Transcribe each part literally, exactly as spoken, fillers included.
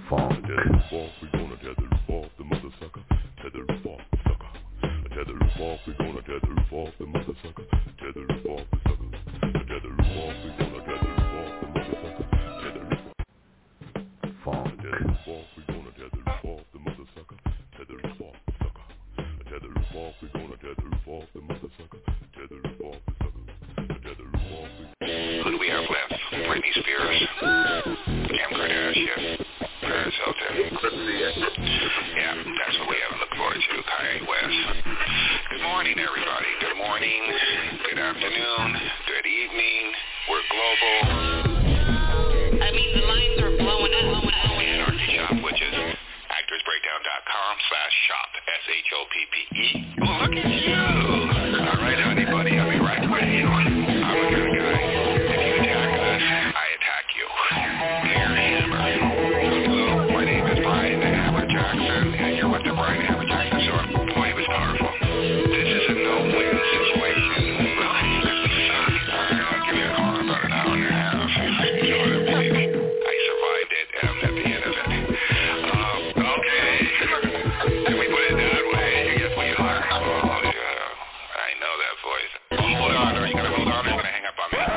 Funk. Tether the roof off, we gonna tether the roof off the mother sucker. Tether the roof off the sucker. Tether the roof off, we gonna tether the roof off the mother sucker. Tether the roof off the sucker. Tether the roof off, we gonna tether the roof off the mother sucker. Tether the roof off. Funk. Tether the roof off, we gonna tether the roof off the mother sucker. Tether the roof off the sucker. Tether the roof off, we gonna tether the roof off the mother sucker. Tether the roof off the sucker. Tether the roof off. Who do we have left? Britney Spears, Kim Kardashian, Paris Hilton. Yeah, that's what we have to look forward to. Kanye West. Good morning, everybody. Good morning. Good afternoon. Good evening. We're global. I mean, the lines are blowing up. Blowing up. Anarchy Shop, which is actorsbreakdown.com slash shop. S H O P P E. Oh, look at you. All right, honey, buddy. I'll be right with you. I'm a good guy. If you attack us, I attack you. Dear Hammer. Hello, my name is Brian the Hammer Jackson, and you're with the Brian Hammer Jackson Show. Boy, it was powerful. This is a no-win situation. Really? I'll give you a call in about an hour and a half. You know what I mean? I survived it, and I'm at the end of it. Um, okay. Can we put it that way? You guess we are. Oh, yeah. I know that voice. Hold on. Are you going to hold on or are you going to hang up on me?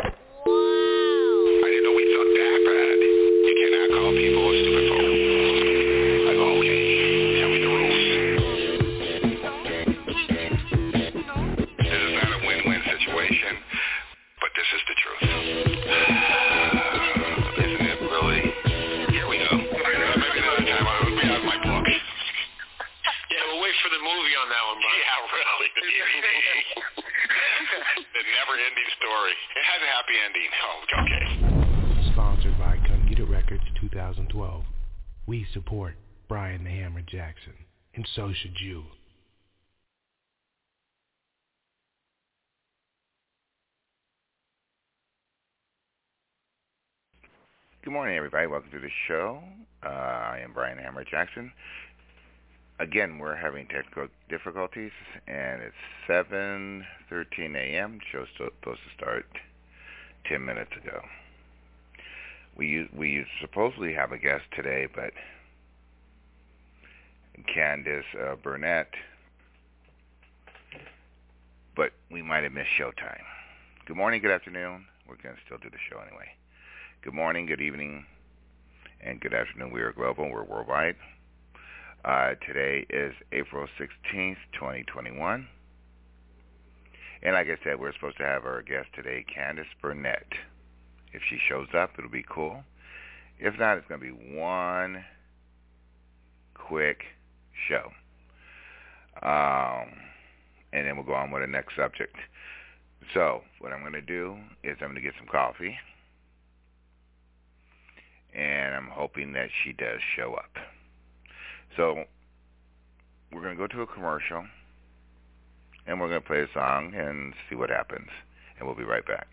I didn't know we thought that bad. You cannot call people a stupid phone. I go, okay, tell me the rules. This is not a win-win situation, but this is the truth. Isn't it really? Here we go. Uh, maybe another time I would be out of my book. Yeah, we'll wait for the movie on that one, Brian. Yeah, really. The never-ending story. It has a happy ending. Oh, okay. Sponsored by Come Get It Records twenty twelve. We support Brian the Hammer Jackson, and so should you. Good morning, everybody. Welcome to the show. Uh, I am Brian Hammer Jackson. Again, we're having technical difficulties, and it's seven thirteen a.m. The show's supposed to start ten minutes ago. We we supposedly have a guest today, but Candace uh, Burnett, but we might have missed showtime. Good morning, good afternoon. We're going to still do the show anyway. Good morning, good evening, and good afternoon. We are global. We're worldwide. Uh, today is April sixteenth, twenty twenty-one. And like I said, we're supposed to have our guest today, Candace Burnett. If she shows up, it'll be cool. If not, it's going to be one quick show. Um, and then we'll go on with the next subject. So what I'm going to do is I'm going to get some coffee. And I'm hoping that she does show up. So we're going to go to a commercial, and we're going to play a song and see what happens. And we'll be right back.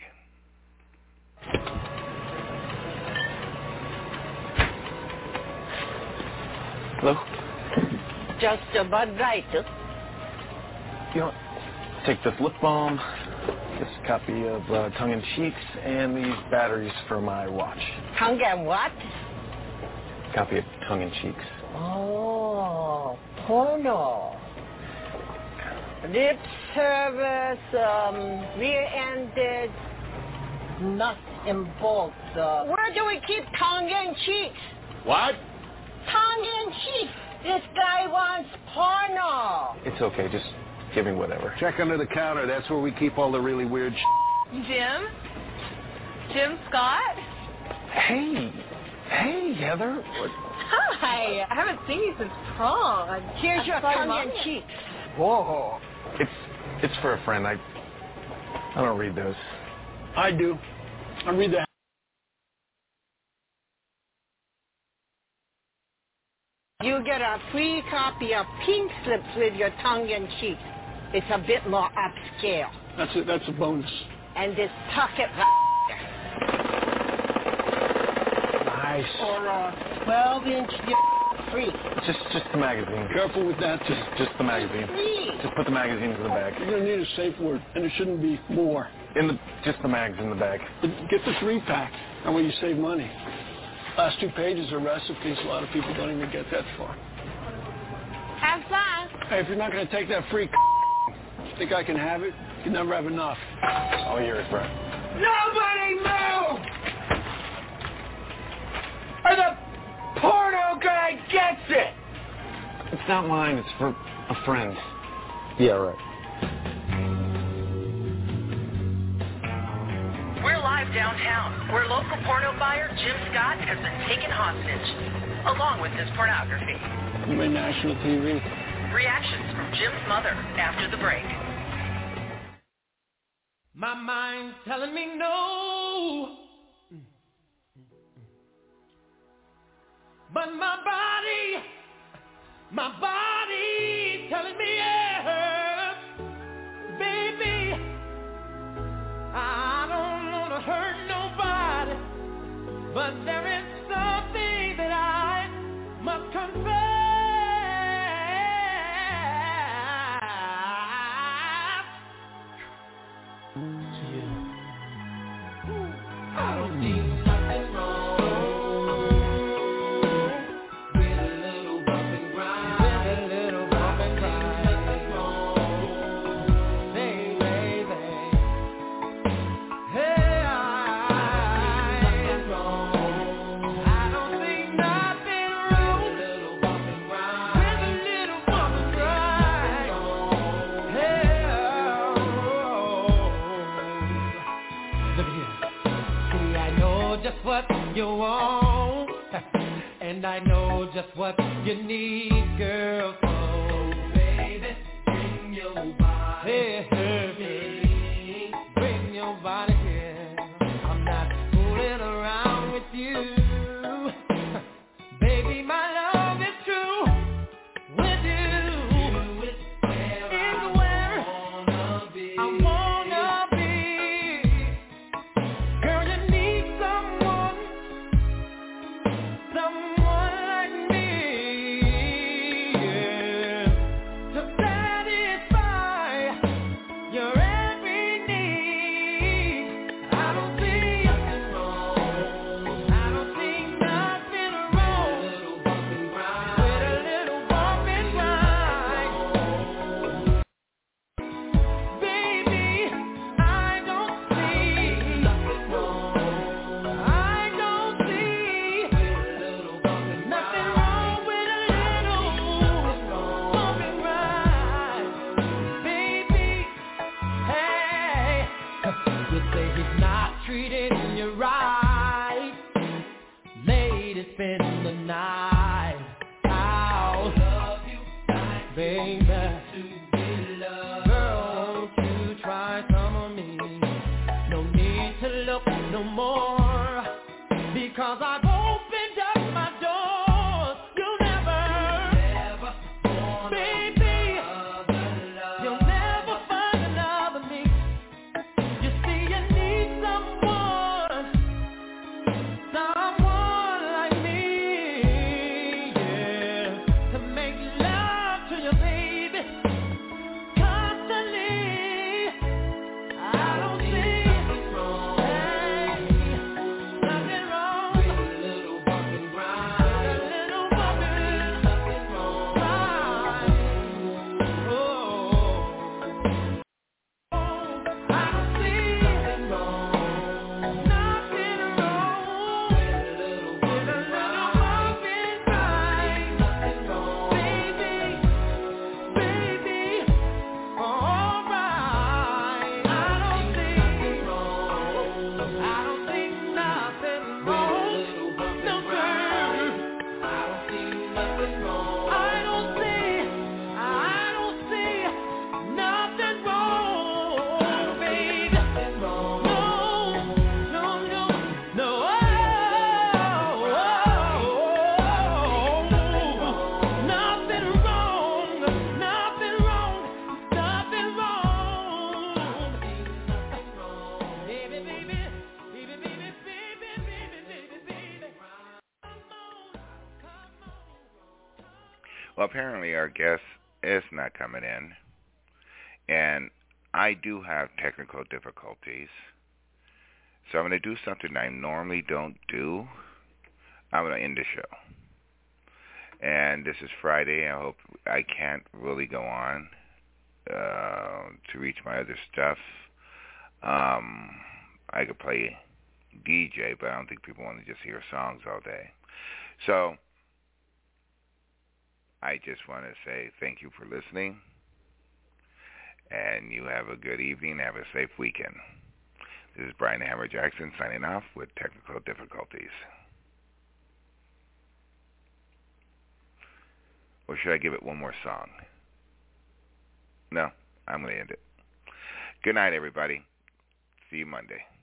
Hello? Just about right. You know, take this lip balm, this copy of uh, Tongue in Cheeks, and these batteries for my watch. Tongue and what? Copy of Tongue in Cheeks. Oh, porno. Lip service, um, rear-ended, nuts and bolts. Uh, where do we keep tongue in cheeks? What? Tongue in cheeks. This guy wants porno. It's okay, just give me whatever. Check under the counter. That's where we keep all the really weird sh**. Jim? Jim Scott? Hey. Hey, Heather. What? Hi. I haven't seen you since prom. Here's your tongue in cheeks. Whoa. It's it's for a friend. I I don't read those. I do. I read the... You get a free copy of Pink Slips with your tongue in cheeks. It's a bit more upscale. That's a, that's a bonus. And this pocket Nice. or a twelve-inch free. Just just the magazine. Careful with that. Just just the magazine. Free. Just put the magazines in the bag. You're going to need a safe word, and it shouldn't be more. In the just the mags in the bag. But get the three-pack. That way you save money. Last two pages are recipes. A lot of people don't even get that far. Have fun. Hey, if you're not going to take that free think I can have it, you can never have enough. All yours, bro. Nobody move! Or the porno guy gets it! It's not mine. It's for a friend. Yeah, right. We're live downtown, where local porno buyer Jim Scott has been taken hostage, along with his pornography. You made national T V. Reactions from Jim's mother after the break. My mind's telling me no, but my body, my body telling me yes, baby. I don't want to hurt nobody, but there is something that I must confess. I don't see nothing wrong with a little bump and grind. With a little bump and grind. Nothing wrong, baby. Hey, I don't see nothing wrong. I don't see nothing wrong with a little bump and grind. With a little bump and grind. Hey, look at here. See, I know just what you want, and I know just what you need, girl. So, baby, bring your body, hey, hey, hey. Bring your body here. I'm not fooling around with you, baby. My love is true with you. It's where I wanna be. I wanna be. Girl, you need someone, someone like me, yeah, to satisfy your every need. I don't see nothing wrong. I don't see nothing wrong with a little bump and grind. With a little bump and grind. Baby, I don't see nothing wrong. I don't see nothing wrong with a little bump and grind. Baby, hey, you say he's not treating you right. Lady, spend the night out, baby. Girl, won't you try some of me? No need to look no more, because I've opened up my doors. You'll never, baby, you'll never find another me. You see, you need someone, someone like me, yeah, to make love to you, baby, constantly. I don't see nothing wrong, hey, nothing wrong with a little bump and grind. With a little bump and nothing wrong, grind. Oh, I don't see nothing wrong, nothing wrong with a little bump and grind. Nothing wrong, baby, baby, all right. I don't see nothing wrong. I don't see nothing wrong. No, sir. I don't see nothing wrong. I don't see, I don't see nothing wrong, baby. Nothing wrong. No, no, no, no. Oh, nothing wrong, nothing wrong, nothing wrong. Baby, baby, baby, baby, baby, baby, baby, baby. Well, apparently our guest is not coming in, and I do have technical difficulties, so I'm going to do something I normally don't do. I'm going to end the show. And this is Friday. I hope I can't really go on uh, to reach my other stuff. Um, I could play D J, but I don't think people want to just hear songs all day. So I just want to say thank you for listening. And you have a good evening. Have a safe weekend. This is Brian the Hammer Jackson signing off with technical difficulties. Or should I give it one more song? No, I'm going to end it. Good night, everybody. See you Monday.